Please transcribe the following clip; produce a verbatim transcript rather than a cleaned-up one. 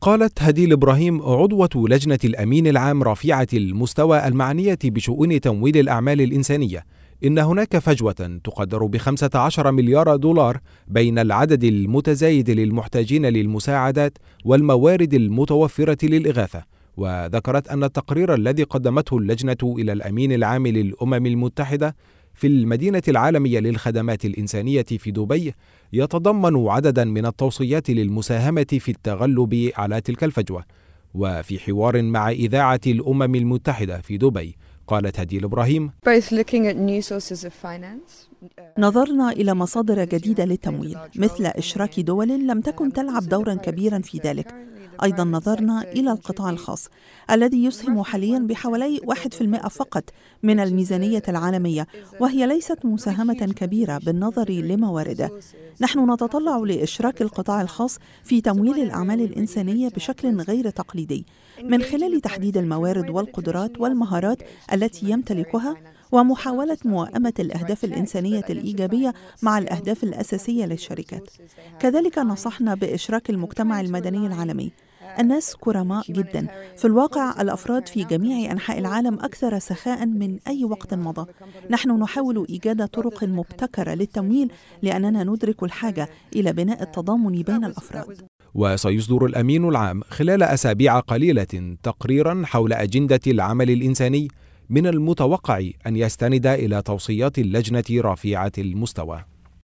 قالت هديل إبراهيم عضوة لجنة الأمين العام رفيعة المستوى المعنية بشؤون تمويل الأعمال الإنسانية إن هناك فجوة تقدر بخمسة عشر مليار دولار بين العدد المتزايد للمحتاجين للمساعدات والموارد المتوفرة للإغاثة. وذكرت أن التقرير الذي قدمته اللجنة إلى الأمين العام للأمم المتحدة في المدينة العالمية للخدمات الإنسانية في دبي يتضمن عددا من التوصيات للمساهمة في التغلب على تلك الفجوة. وفي حوار مع إذاعة الأمم المتحدة في دبي قالت هديل إبراهيم: نظرنا إلى مصادر جديدة للتمويل مثل إشراك دول لم تكن تلعب دورا كبيرا في ذلك. أيضا نظرنا إلى القطاع الخاص الذي يسهم حاليا بحوالي واحد بالمئة فقط من الميزانية العالمية، وهي ليست مساهمة كبيرة بالنظر لموارده. نحن نتطلع لإشراك القطاع الخاص في تمويل الأعمال الإنسانية بشكل غير تقليدي من خلال تحديد الموارد والقدرات والمهارات التي يمتلكها ومحاولة موائمة الأهداف الإنسانية الإيجابية مع الأهداف الأساسية للشركات. كذلك نصحنا بإشراك المجتمع المدني العالمي. الناس كرماء جدا. في الواقع الأفراد في جميع أنحاء العالم أكثر سخاء من أي وقت مضى. نحن نحاول إيجاد طرق مبتكرة للتمويل لأننا ندرك الحاجة إلى بناء التضامن بين الأفراد. وسيصدر الأمين العام خلال أسابيع قليلة تقريرا حول أجندة العمل الإنساني من المتوقع أن يستند إلى توصيات اللجنة رفيعة المستوى.